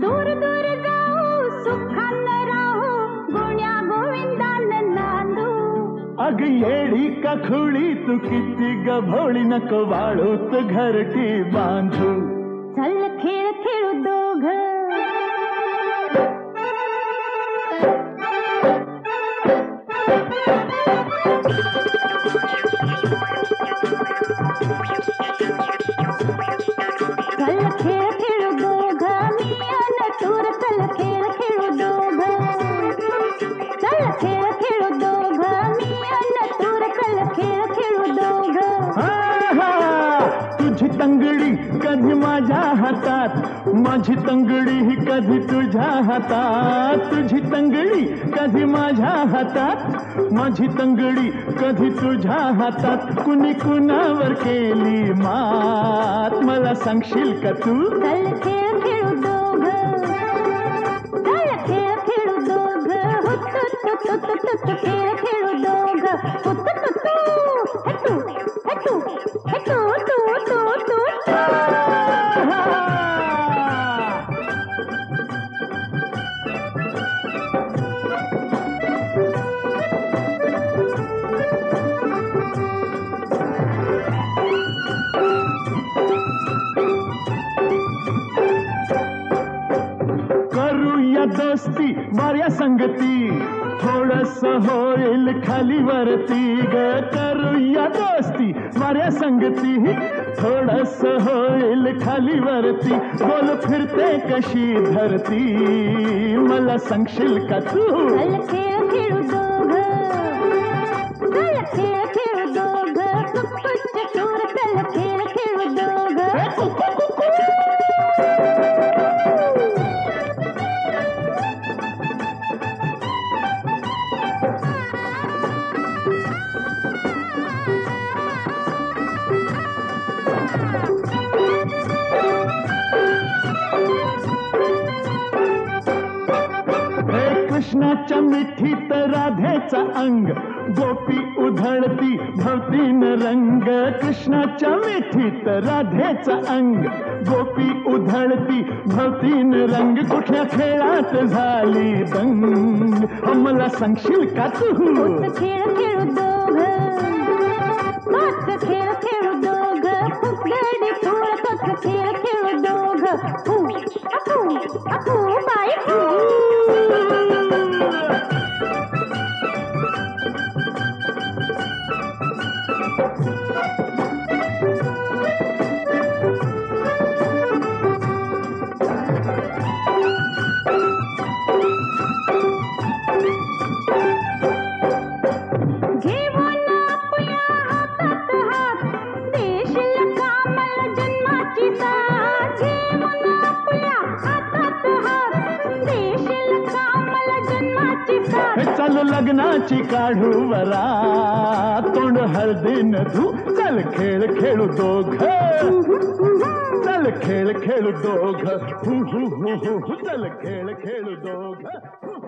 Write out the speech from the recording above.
दूर दूर जाऊ सुखानं राहू गुण्या गोविंदानं नांदू. अग येडी का खुळी तू किती गभोळी नको वाळूत घरटी बांधू. चल खेळ खेळू दोघं. चल खेळ खेळू दोघं मी अन तूर. चल खेळ खेळू दोघं. चल खेळ खेळू दोघं मी अन तूर. चल खेळ खेळू दोघं. तुझी तंगडी कधी माझ्या हातात, माझी तंगडी ही कधी तुझ्या हातात. तुझी तंगडी कधी माझ्या हातात, माझी तंगडी कधी तुझ्या हातात. कुणी कुणावर केली मात मला सांगशील का तू. चल खेळ खेळू दोघं. चल खेळ खेळू दोघं. हुतू खेळ खेळू दोघं. हुतू हेतू हेतू हेतू तू तू तू. करूया दोस्ती बऱ्या संगती, थोडस होईल खाली वरती ग. करूया दोस्ती बऱ्या संगती, थोडस होईल खाली वरती. गोल फिरते कशी धरती मला सांगशील का तू. चल खेळ खेळू दोघं. चल खेळ खेळू दोघं. कुक्कुटचे सूर. चल खेळ खेळू दोघं. कृष्णाच्या मिठीत राधेचा अंग, गोपी उधळती भवतीन रंग. कृष्णाच्या मिठीत राधेचा अंग, गोपी उधळती भवतीन रंग. कुठल्या खेळात झाली दंग मला सांगशील का तू. खेळ खेळू दोघं. तोच खेळ खेळू दोघं. फुगडी फूळ. तोच खेळ खेळू दोघं. अपू अपू बाई फू. चल लग्नाची काढू वरा तोंड हळदीन धू. चल खेळ खेळू दोघं. चल खेळ खेळू दोघं. चल खेळ खेळू दोघं.